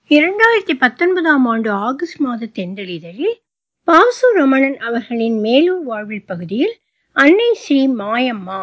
2019ஆம் ஆண்டு ஆகஸ்ட் மாத தென்றலிதழில் பாசு ரமணன் அவர்களின் மேலூர் வாழ்வில் பகுதியில் அன்னை ஸ்ரீ மாயம்மா.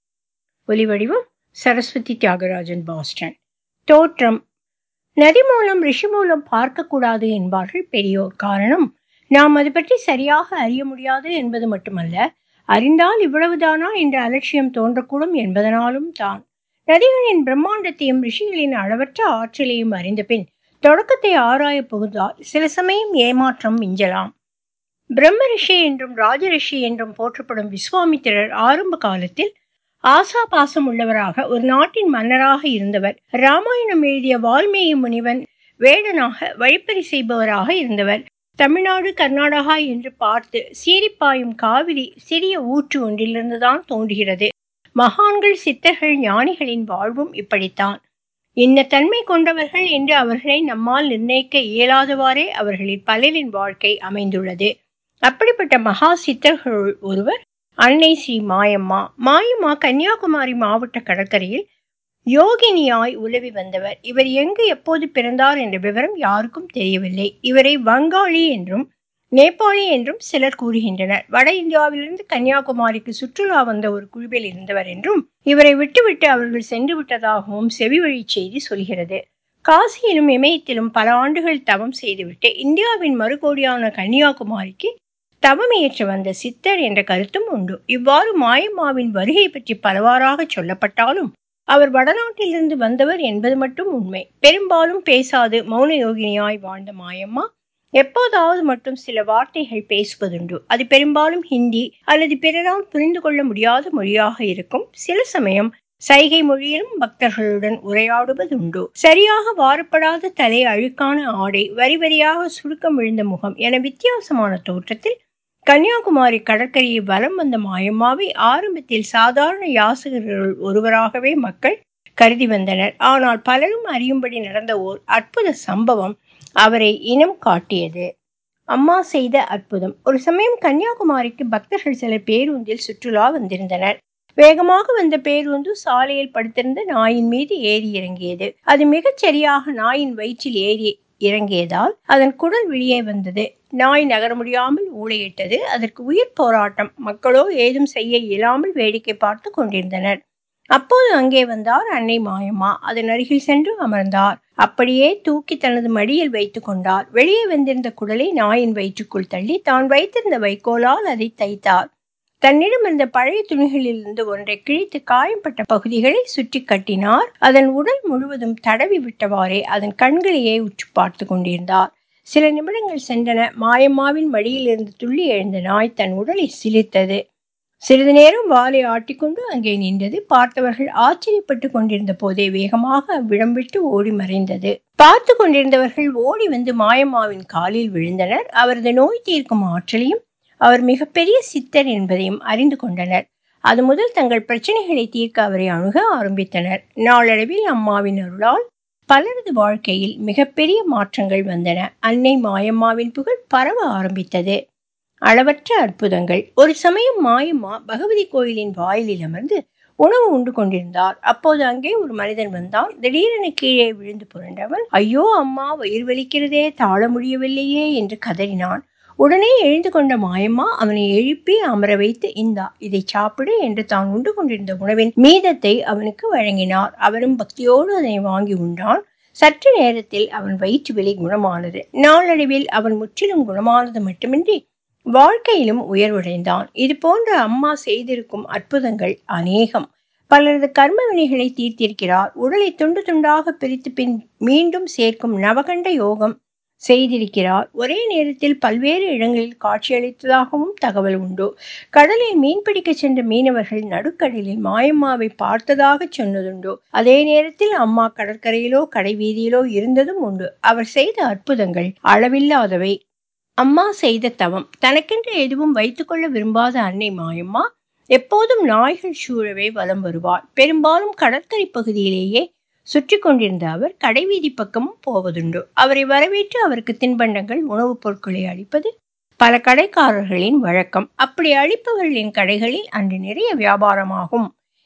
ஒலிவடிவம் சரஸ்வதி தியாகராஜன், பாஸ்டன். தோற்றம்: நதி மூலம் ரிஷி மூலம் பார்க்கக்கூடாது என்பார்கள் பெரியோர். காரணம், நாம் அது பற்றி சரியாக அறிய முடியாது என்பது மட்டுமல்ல, அறிந்தால் இவ்வளவுதானா என்ற அலட்சியம் தோன்றக்கூடும் என்பதனாலும் தான். நதிகளின் பிரம்மாண்டத்தையும் ரிஷிகளின் அளவற்ற ஆற்றலையும் அறிந்த பின் தொடக்கத்தை ஆராய புகுந்தால் சில சமயம் ஏமாற்றம் மிஞ்சலாம். பிரம்ம ரிஷி என்றும் ராஜரிஷி என்றும் போற்றப்படும் விஸ்வாமித்திரர் ஆரம்ப காலத்தில் ஆசா பாசம் உள்ளவராக ஒரு நாட்டின் மன்னராக இருந்தவர். ராமாயணம் எழுதிய வால்மீகி முனிவன் வேடனாக வழிப்பறி செய்பவராக இருந்தவர். தமிழ்நாடு, கர்நாடகா என்று பார்த்து சீரிப்பாயும் காவிரி சிறிய ஊற்று ஒன்றிலிருந்துதான் தோன்றுகிறது. மகான்கள், சித்தர்கள், ஞானிகளின் வாழ்வும் இப்படித்தான். இந்த தன்மை கொண்டவர்கள் என்று அவர்களை நம்மால் நிர்ணயிக்க இயலாதவாறே அவர்களின் பலரின் வாழ்க்கை அமைந்துள்ளது. அப்படிப்பட்ட மகா சித்தர்களுள் ஒருவர் அன்னை ஸ்ரீ மாயம்மா. மாயம்மா கன்னியாகுமரி மாவட்ட கடற்கரையில் யோகினியாய் உலவி வந்தவர். இவர் எங்கு எப்போது பிறந்தார் என்ற விவரம் யாருக்கும் தெரியவில்லை. இவரை வங்காளி என்றும் நேபாளி என்றும் சிலர் கூறுகின்றனர். வட இந்தியாவிலிருந்து கன்னியாகுமரிக்கு சுற்றுலா வந்த ஒரு குழுவில் இருந்தவர் என்றும், இவரை விட்டுவிட்டு அவர்கள் சென்று விட்டதாகவும் செவிவழி செய்தி சொல்கிறது. காசியிலும் இமயத்திலும் பல ஆண்டுகள் தவம் செய்துவிட்டு இந்தியாவின் மறுகோடியான கன்னியாகுமரிக்கு தவமியற்ற வந்த சித்தர் என்ற கருத்தும் உண்டு. இவ்வாறு மாயம்மாவின் வருகை பற்றி பலவாறாக சொல்லப்பட்டாலும் அவர் வடநாட்டிலிருந்து வந்தவர் என்பது மட்டும் உண்மை. பெரும்பாலும் பேசாது மௌன யோகினியாய் வாழ்ந்த மாயம்மா எப்போதாவது மட்டும் சில வார்த்தைகள் பேசுவதுண்டு. அது பெரும்பாலும் ஹிந்தி அல்லது பிறரால் புரிந்து கொள்ள முடியாத மொழியாக இருக்கும். சில சமயம் சைகை மொழியிலும் பக்தர்களுடன் உரையாடுவதுண்டு. சரியாக வாரப்படாத தலை, அழுக்கான ஆடை, வரி வரியாக சுருக்கம் விழுந்த முகம் என வித்தியாசமான தோற்றத்தில் கன்னியாகுமரி கடற்கரையை வலம் வந்த மாயம்மாவை ஆரம்பத்தில் சாதாரண யாசகர்கள் ஒருவராகவே மக்கள் கருதி வந்தனர். ஆனால் பலரும் அறியும்படி நடந்த ஓர் அற்புத சம்பவம் அவரை இனம் காட்டியது. அம்மா செய்த அற்புதம். ஒரு சமயம் கன்னியாகுமரிக்கு பக்தர்கள் சிலர் பேருந்தில் சுற்றுலா வந்திருந்தனர். வேகமாக வந்த பேருந்து சாலையில் படுத்திருந்த நாயின் மீது ஏறி இறங்கியது. அது மிகச் சரியாக நாயின் வயிற்றில் ஏறி இறங்கியதால் அதன் குடல் வெளியே வந்தது. நாய் நகர முடியாமல் ஊளையிட்டது. அதற்கு உயிர் போராட்டம். மக்களோ ஏதும் செய்ய இயலாமல் வேடிக்கை பார்த்து கொண்டிருந்தனர். அப்போது அங்கே வந்தார் அன்னை மாயம்மா. அதன் அருகில் சென்று அமர்ந்தார். அப்படியே தூக்கி தனது மடியில் வைத்துக் கொண்டார். வெளியே வந்திருந்த குடலை நாயின் வயிற்றுக்குள் தள்ளி தான் வைத்திருந்த வைக்கோலால் அதை தைத்தார். தன்னிடம் இருந்த பழைய துணிகளிலிருந்து ஒன்றை கிழித்து காயம்பட்ட பகுதிகளை சுற்றி கட்டினார். அதன் உடல் முழுவதும் தடவி விட்டவாறே அதன் கண்களையே உற்று பார்த்து கொண்டிருந்தார். சில நிமிடங்கள் சென்றன. மாயம்மாவின் மடியில் இருந்து துள்ளி எழுந்த நாய் தன் உடலை சிலிர்த்தது. சிறிது நேரம் வாலை ஆட்டிக்கொண்டு அங்கே நின்றது. பார்த்தவர்கள் ஆச்சரியப்பட்டு கொண்டிருந்த போதே வேகமாக அவ்விடம் விட்டு ஓடி மறைந்தது. பார்த்து கொண்டிருந்தவர்கள் ஓடி வந்து மாயம்மாவின் காலில் விழுந்தனர். அவரது நோய் தீர்க்கும் ஆற்றலையும் அவர் மிகப்பெரிய சித்தர் என்பதையும் அறிந்து கொண்டனர். அது முதல் தங்கள் பிரச்சனைகளை தீர்க்க அவரை அணுக ஆரம்பித்தனர். நாளடைவில் அம்மாவின் அருளால் பலரது வாழ்க்கையில் மிகப்பெரிய மாற்றங்கள் வந்தன. அன்னை மாயம்மாவின் புகழ் பரவ ஆரம்பித்தது. அளவற்ற அற்புதங்கள். ஒரு சமயம் மாயம்மா பகவதி கோயிலின் வாயிலில் அமர்ந்து உணவு உண்டு கொண்டிருந்தார். அப்போது அங்கே ஒரு மனிதன் வந்தான். திடீரென கீழே விழுந்து புரண்டவன், ஐயோ அம்மா, வயிறு வலிக்கிறதே, தாழ முடியவில்லையே என்று கதறினான். உடனே எழுந்து கொண்ட மாயம்மா அவனை எழுப்பி அமர வைத்து, இந்தா, இதை சாப்பிடு என்று தான் உண்டு கொண்டிருந்த உணவின் மீதத்தை அவனுக்கு வழங்கினார். அவரும் பக்தியோடு அதனை வாங்கி உண்டான். சற்று நேரத்தில் அவன் வயிற்று வலி குணமானது. நாளடைவில் அவன் முற்றிலும் குணமானது மட்டுமின்றி வாழ்க்கையிலும் உயர்வடைந்தான். இது போன்ற அம்மா செய்திருக்கும் அற்புதங்கள் அநேகம். பலரது கர்ம வினைகளை தீர்த்திருக்கிறார். உடலை துண்டு துண்டாக பிரித்து பின் மீண்டும் சேர்க்கும் நவகண்ட யோகம் செய்திருக்கிறார். ஒரே நேரத்தில் பல்வேறு இடங்களில் காட்சியளித்ததாகவும் தகவல் உண்டு. கடலில் மீன்பிடிக்க சென்ற மீனவர்கள் நடுக்கடலில் மாயம்மாவை பார்த்ததாக சொன்னதுண்டு. அதே நேரத்தில் அம்மா கடற்கரையிலோ கடை வீதியிலோ இருந்ததும் உண்டு. அவர் செய்த அற்புதங்கள் அளவில்லாதவை. அம்மா செய்த தவம். தனக்கென்று எதுவும் வைத்துக்கொள்ள விரும்பாத அன்னை மாயம்மா எப்போதும் நாய்கள் சூழவே வலம் வருவார். பெரும்பாலும் கடற்கரை பகுதியிலேயே சுற்றி கொண்டிருந்த அவர் கடைவீதி பக்கமும் போவதுண்டு. அவரை வரவேற்று அவருக்கு தின்பண்டங்கள், உணவுப் பொருட்களை அளிப்பது பல கடைக்காரர்களின் வழக்கம். அப்படி அளிப்பவர்களின் கடைகளில் அன்று நிறைய வியாபாரமாகும்.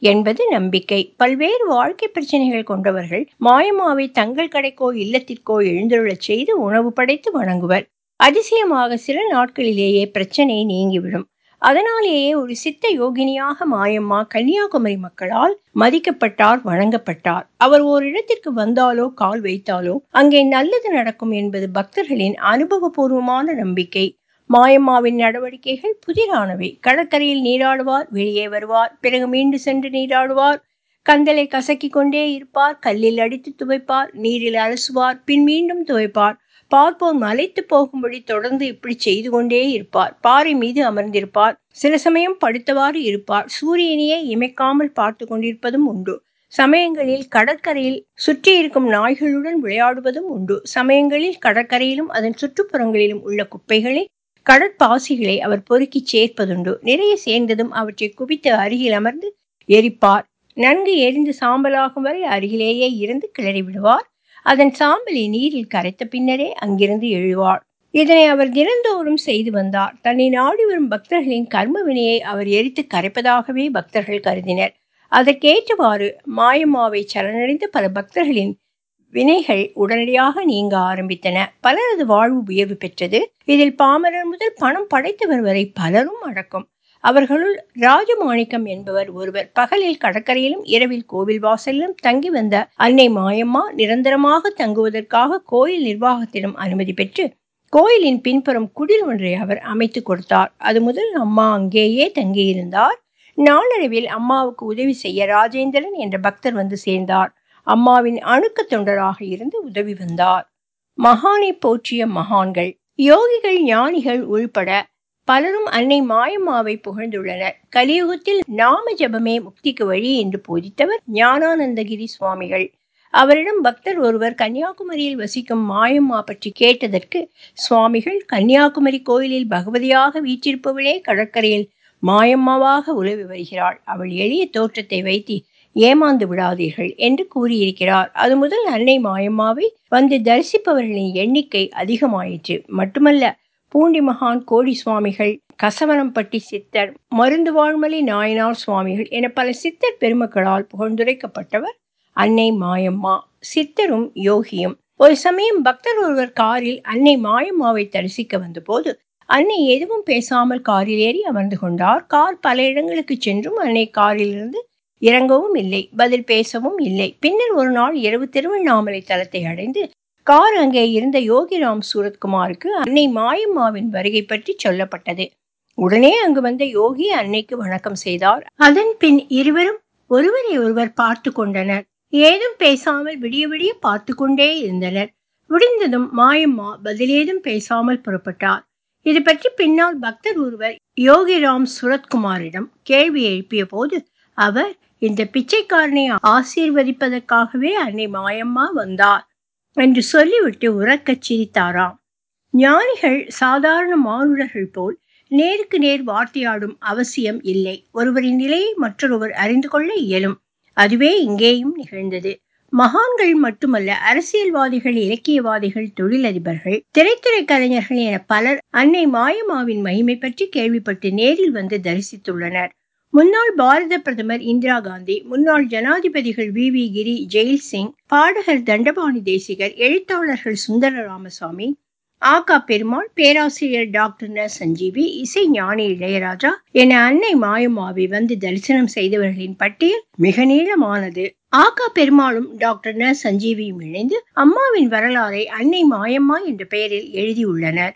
என்பது நம்பிக்கை. பல்வேறு வாழ்க்கை பிரச்சனைகள் கொண்டவர்கள் மாயம்மாவை தங்கள் கடைக்கோ இல்லத்திற்கோ எழுந்தருளச் செய்து உணவு படைத்து வணங்குவர். அதிசயமாக சில நாட்களிலேயே பிரச்சனை நீங்கிவிடும். அதனாலேயே ஒரு சித்த யோகினியாக மாயம்மா கன்னியாகுமரி மக்களால் மதிக்கப்பட்டார், வணங்கப்பட்டார். அவர் ஓரிடத்திற்கு வந்தாலோ கால் வைத்தாலோ அங்கே நல்லது நடக்கும் என்பது பக்தர்களின் அனுபவபூர்வமான நம்பிக்கை. மாயம்மாவின் நடவடிக்கைகள் புதிரானவை. கடற்கரையில் நீராடுவார், வெளியே வருவார், பிறகு மீண்டு சென்று நீராடுவார், கந்தலை கசக்கி கொண்டே இருப்பார், கல்லில் அடித்து துவைப்பார், நீரில் அலசுவார், பின் மீண்டும் துவைப்பார். பார்ப்போர் மலைத்து போகும்படி தொடர்ந்து இப்படி செய்து கொண்டே இருப்பார். பாறை மீது அமர்ந்திருப்பார், சில சமயம் படுத்தவாறு இருப்பார். சூரியனையே இமைக்காமல் பார்த்து கொண்டிருப்பதும் உண்டு. சமயங்களில் கடற்கரையில் சுற்றி இருக்கும் நாய்களுடன் விளையாடுவதும் உண்டு. சமயங்களில் கடற்கரையிலும் அதன் சுற்றுப்புறங்களிலும் உள்ள குப்பைகளை, கடற்பாசிகளை அவர் பொறுக்கி சேர்ப்பதுண்டு. நிறைய சேர்ந்ததும் அவற்றை குவித்து அருகில் அமர்ந்து எரிப்பார். நன்கு எரிந்து சாம்பலாகும் வரை அருகிலேயே இருந்து கிளறி விடுவார். அதன் சாம்பலை நீரில் கரைத்த பின்னரே அங்கிருந்து எழுவார். இதனை அவர் தினந்தோறும் செய்து வந்தார். தன்னை நாடி வரும் பக்தர்களின் கர்ம வினையை அவர் எரித்து கரைப்பதாகவே பக்தர்கள் கருதினர். அதற்கேற்றவாறு மாயம்மாவை சரணடைந்த பல பக்தர்களின் வினைகள் உடனடியாக நீங்க ஆரம்பித்தன. பலரது வாழ்வு உயர்வு பெற்றது. இதில் பாமரர் முதல் பணம் படைத்தவர் வரை பலரும் அடக்கம். அவர்களுள் ராஜமாணிக்கம் என்பவர் ஒருவர். பகலில் கடற்கரையிலும் இரவில் கோவில் வாசலிலும் தங்கி வந்த அன்னை மாயம்மா நிரந்தரமாக தங்குவதற்காக கோயில் நிர்வாகத்திடம் அனுமதி பெற்று கோயிலின் பின்புறம் குடில் ஒன்றை அவர் அமைத்து கொடுத்தார். அது முதல் அம்மா அங்கேயே தங்கியிருந்தார். நாளடைவில் அம்மாவுக்கு உதவி செய்ய ராஜேந்திரன் என்ற பக்தர் வந்து சேர்ந்தார். அம்மாவின் அணுக்க தொண்டராக இருந்து உதவி வந்தார். மகானை போற்றிய மகான்கள், யோகிகள், ஞானிகள் உள்பட பலரும் அன்னை மாயம்மாவை புகழ்ந்துள்ளனர். கலியுகத்தில் நாம ஜபமே முக்திக்கு வழி என்று போதித்தவர் ஞானானந்தகிரி சுவாமிகள். அவரிடம் பக்தர் ஒருவர் கன்னியாகுமரியில் வசிக்கும் மாயம்மா பற்றி கேட்டதற்கு சுவாமிகள், கன்னியாகுமரி கோயிலில் பகவதியாக வீற்றிருப்பவளே கடற்கரையில் மாயம்மாவாக உலவி வருகிறாள். அவள் எளிய தோற்றத்தை வைத்து ஏமாந்து விடாதீர்கள் என்று கூறியிருக்கிறார். அது முதல் அன்னை மாயம்மாவை வந்து தரிசிப்பவர்களின் எண்ணிக்கை அதிகமாயிற்று. மட்டுமல்ல, பூண்டி மகான், கோடி சுவாமிகள், கசவனம்பட்டி சித்தர், மருந்து வாழ்மலை நாயனார் சுவாமிகள் என பல சித்தர் பெருமக்களால் புகழ்ந்துரைக்கப்பட்டவர் அன்னை மாயம்மா. சித்தரும் யோகியும். ஒரு சமயம் பக்தர் ஒருவர் காரில் அன்னை மாயம்மாவை தரிசிக்க வந்தபோது அன்னை எதுவும் பேசாமல் காரில் ஏறி அமர்ந்து கொண்டார். கார் பல இடங்களுக்கு சென்றும் அன்னை காரிலிருந்து இறங்கவும் இல்லை, பதில் பேசவும் இல்லை. பின்னர் ஒரு நாள் இரவு திருவண்ணாமலை தலத்தை அடைந்து கார் அங்கே இருந்த யோகிராம் சூரத்குமாருக்கு அன்னை மாயம்மாவின் வருகை பற்றி சொல்லப்பட்டது. உடனே அங்கு வந்த யோகி அன்னைக்கு வணக்கம் செய்தார். அதன் பின் இருவரும் ஒருவரை ஒருவர் பார்த்து கொண்டனர். ஏதும் பேசாமல் விடிய விடிய பார்த்து கொண்டே இருந்தனர். விடிந்ததும் மாயம்மா பதிலேதும் பேசாமல் புறப்பட்டார். இது பற்றி பின்னால் பக்தர் ஒருவர் யோகிராம் சூரத்குமாரிடம் கேள்வி எழுப்பிய போது அவர், இந்த பிச்சைக்காரனை ஆசீர்வதிப்பதற்காகவே அன்னை மாயம்மா வந்தார் என்று சொல்லிவிட்டு உறக்கச் சிரித்தாராம். ஞானிகள் சாதாரண மானுடர்கள் போல் நேருக்கு நேர் வார்த்தையாடும் அவசியம் இல்லை. ஒருவரின் நிலையை மற்றொருவர் அறிந்து கொள்ள இயலும். அதுவே இங்கேயும் நிகழ்ந்தது. மகான்கள் மட்டுமல்ல, அரசியல்வாதிகள், இலக்கியவாதிகள், தொழிலதிபர்கள், திரைத்துறை கலைஞர்கள் என பலர் அன்னை மாயம்மாவின் மகிமை பற்றி கேள்விப்பட்டு நேரில் வந்து தரிசித்துள்ளனர். முன்னாள் பாரத பிரதமர் இந்திரா காந்தி, முன்னாள் ஜனாதிபதிகள் வி கிரி, ஜெயில் சிங், பாடகர் தண்டபாணி தேசிகர், எழுத்தாளர்கள் சுந்தர ராமசாமி, ஆகா பெருமாள், பேராசிரியர் டாக்டர் ந சஞ்சீவி, இசை ஞானி இளையராஜா என அன்னை மாயம்மாவை வந்து தரிசனம் செய்தவர்களின் பட்டியல் மிக நீளமானது. ஆகா பெருமாளும் டாக்டர் ந சஞ்சீவியும் இணைந்து அம்மாவின் வரலாறை அன்னை மாயம்மா என்ற பெயரில் எழுதியுள்ளனர்.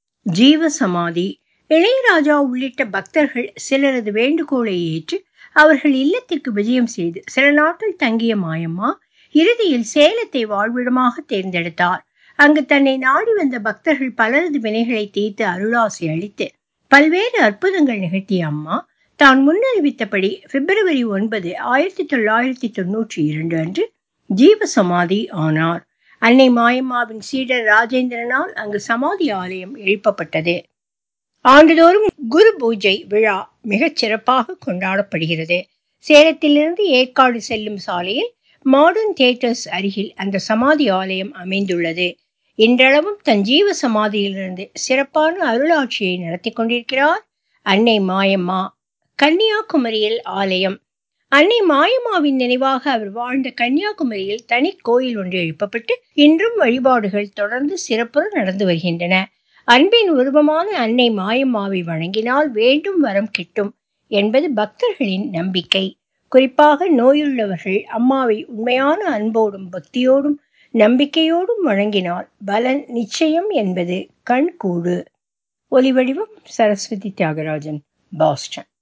ஜீவ சமாதி. இளையராஜா உள்ளிட்ட பக்தர்கள் சிலரது வேண்டுகோளை ஏற்று அவர்கள் இல்லத்திற்கு விஜயம் செய்து சில நாட்கள் தங்கிய மாயம்மா இறுதியில் சேலத்தை வாழ்விடமாக தேர்ந்தெடுத்தார். அங்கு தன்னை நாடி வந்த பக்தர்கள் பலரது வினைகளை தீர்த்து அருளாசி அளித்து பல்வேறு அற்புதங்கள் நிகழ்த்திய அம்மா தான் முன்னறிவித்தபடி பிப்ரவரி 9, 1992 அன்று ஜீவ சமாதி ஆனார். அன்னை மாயம்மாவின் சீடர் ராஜேந்திரனால் அங்கு சமாதி ஆலயம் எழுப்பப்பட்டது. ஆண்டுதோறும் குரு பூஜை விழா மிகச் சிறப்பாக கொண்டாடப்படுகிறது. சேலத்திலிருந்து ஏற்காடு செல்லும் சாலையில் மாடர்ன் தியேட்டர்ஸ் அருகில் அந்த சமாதி ஆலயம் அமைந்துள்ளது. இன்றளவும் தன் ஜீவ சமாதியிலிருந்து சிறப்பான அருளாட்சியை நடத்தி கொண்டிருக்கிறார் அன்னை மாயம்மா. கன்னியாகுமரியில் ஆலயம். அன்னை மாயம்மாவின் நினைவாக அவர் வாழ்ந்த கன்னியாகுமரியில் தனி கோயில் ஒன்று எழுப்பப்பட்டு இன்றும் வழிபாடுகள் தொடர்ந்து சிறப்புற நடந்து வருகின்றன. அன்பின் உருவமான அன்னை மாயம்மாவை வணங்கினால் வேண்டும் வரம் கிட்டும் என்பது பக்தர்களின் நம்பிக்கை. குறிப்பாக நோயுள்ளவர்கள் அம்மாவை உண்மையான அன்போடும் பக்தியோடும் நம்பிக்கையோடும் வணங்கினால் பலன் நிச்சயம் என்பது கண்கூடு. ஒலிவடிவம் சரஸ்வதி தியாகராஜன், பாஸ்டன்.